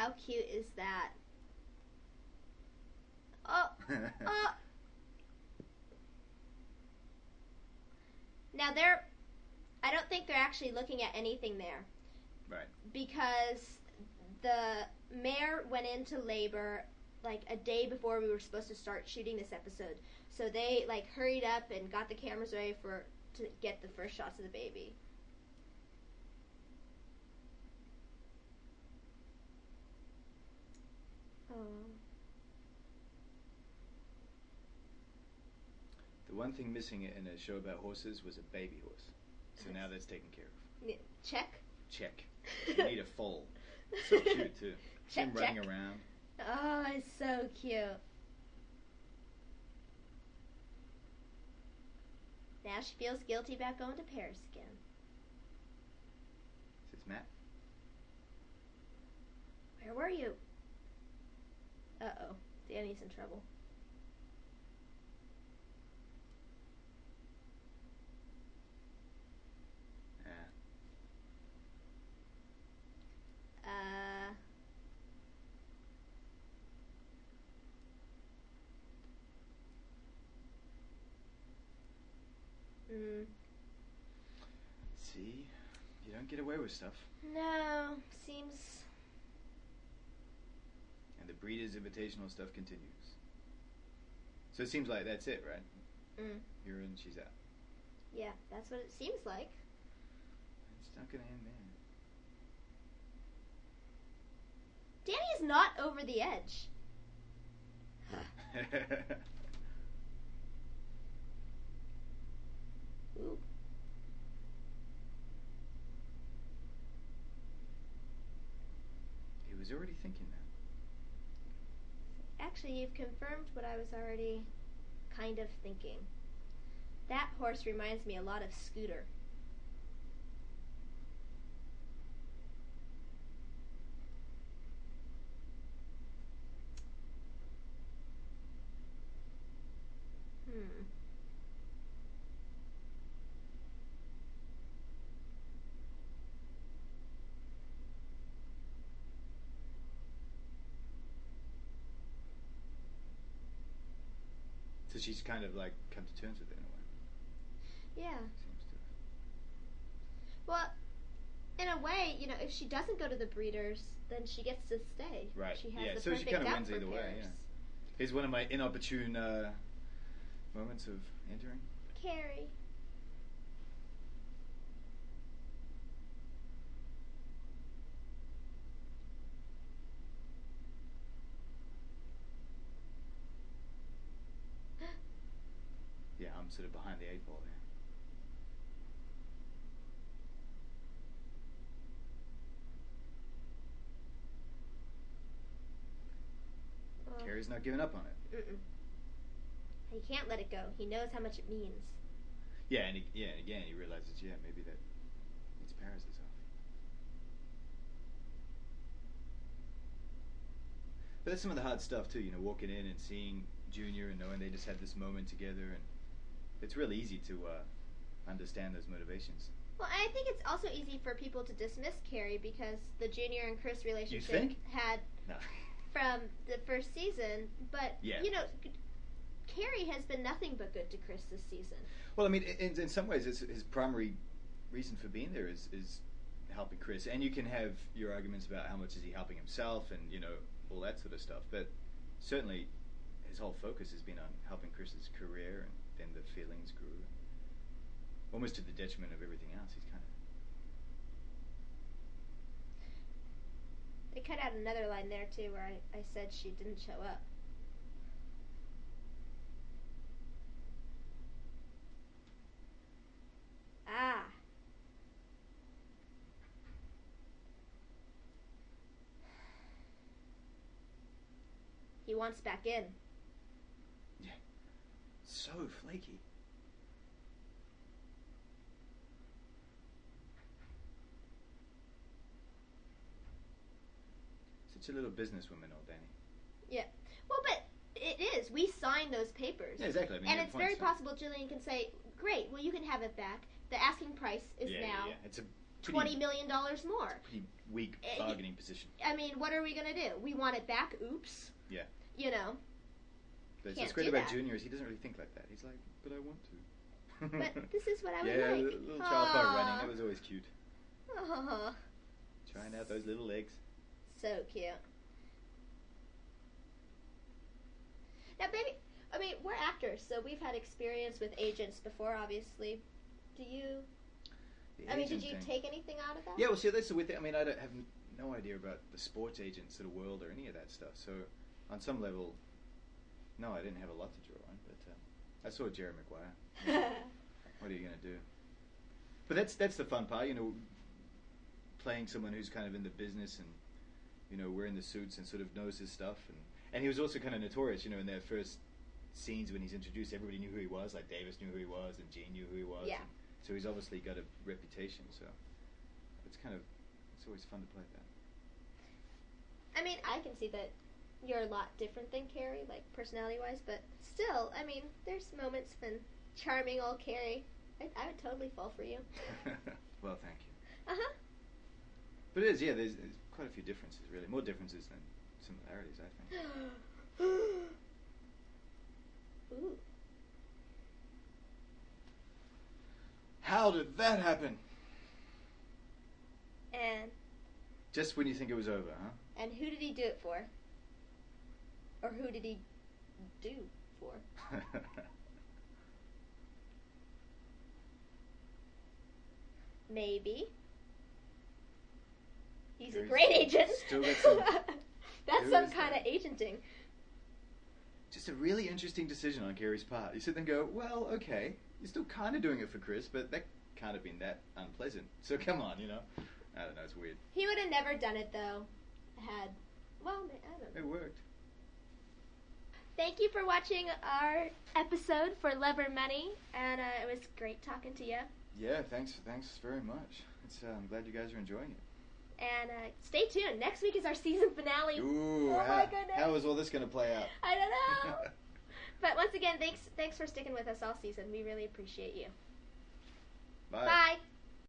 How cute is that? Oh, oh. Now I don't think they're actually looking at anything there. Right. Because the mayor went into labor like a day before we were supposed to start shooting this episode. So they like hurried up and got the cameras ready to get the first shots of the baby. Oh. The one thing missing in a show about horses was a baby horse. So now that's taken care of. Yeah, check. Check. You need a foal. So cute too. Check, him running around. Oh, it's so cute. Now she feels guilty about going to Paris again. Is this Matt? Where were you? Uh-oh. Danny's in trouble. See? You don't get away with stuff. No, seems... And the Breeders' Invitational stuff continues. So it seems like that's it, right? You're in, she's out. Yeah, that's what it seems like. It's not gonna end there. Danny is not over the edge. Ooh. He was already thinking that. Actually, you've confirmed what I was already kind of thinking. That horse reminds me a lot of Scooter. So she's kind of like come to terms with it in a way. Yeah. Seems to. Well, in a way, you know, if she doesn't go to the Breeders, then she gets to stay. Right. She has yeah. the So she perfect kind of out wins for either way. Paris. Yeah. Here's one of my inopportune moments of entering. Carrie. Yeah, I'm sort of behind the 8 ball there. Carrie's not giving up on it. He can't let it go. He knows how much it means. Yeah, and again he realizes, maybe that means Paris is off. But that's some of the hard stuff too, walking in and seeing Junior and knowing they just had this moment together, and it's really easy to understand those motivations. Well, I think it's also easy for people to dismiss Carrie because the Junior and Chris relationship You think? had No. from the first season, but Yeah. Carrie has been nothing but good to Chris this season. Well, I mean, in some ways, his primary reason for being there is helping Chris, and you can have your arguments about how much is he helping himself, and all that sort of stuff. But certainly, his whole focus has been on helping Chris's career, and then the feelings grew, almost to the detriment of everything else. He's kind of. They cut out another line there too, where I said she didn't show up. Ah. He wants back in. Yeah. So flaky. Such a little businesswoman, old Danny. Yeah. Well, but it is. We signed those papers. Yeah, exactly. I mean, and it's very possible Jillian can say, great, well, you can have it back. The asking price is now Yeah, it's $20 million more. Pretty weak bargaining position. I mean, what are we going to do? We want it back? Oops. Yeah. You know. But Can't what's great do about that. Junior is he doesn't really think like that. He's like, but I want to. But this is what I would yeah, like. the little child part Aw. running, that was always cute. Aw. Trying out those little legs. So cute. Now, baby, I mean, we're actors, so we've had experience with agents before, obviously. Do you... The I mean, did agent you thing. take anything out of that? Yeah, well, see, that's the weird thing. I mean, I don't have no idea about the sports agent sort of world or any of that stuff. So, on some level, no, I didn't have a lot to draw on. But I saw Jerry Maguire. What are you going to do? But that's the fun part, you know, playing someone who's kind of in the business and, you know, wearing the suits and sort of knows his stuff. And he was also kind of notorious, you know, in their first scenes when he's introduced, everybody knew who he was. Like Davis knew who he was and Gene knew who he was. Yeah. And so he's obviously got a reputation. So it's always fun to play that. I mean, I can see that you're a lot different than Carrie, like, personality-wise, but still, I mean, there's moments when charming old Carrie, I would totally fall for you. Well, thank you. Uh-huh. But it is, yeah, there's quite a few differences, really. More differences than similarities, I think. Ooh. How did that happen? And Just when you think it was over, huh? and who did he do it for? Or who did he do for? Maybe. He's a Carrie's great agent. still got some- That's Who some is kind that? of agenting. Just a really interesting decision on Carrie's part. You sit there and go, well, okay, you're still kind of doing it for Chris, but that can't have been that unpleasant. So come on, you know. I don't know, it's weird. He would have never done it, though. Well, I don't know. It worked. Thank you for watching our episode for Love or Money, and it was great talking to you. Yeah, thanks very much. I'm glad you guys are enjoying it. And stay tuned. Next week is our season finale. Ooh, Oh my goodness. how is all this going to play out? I don't know. But once again, thanks for sticking with us all season. We really appreciate you. Bye. Bye.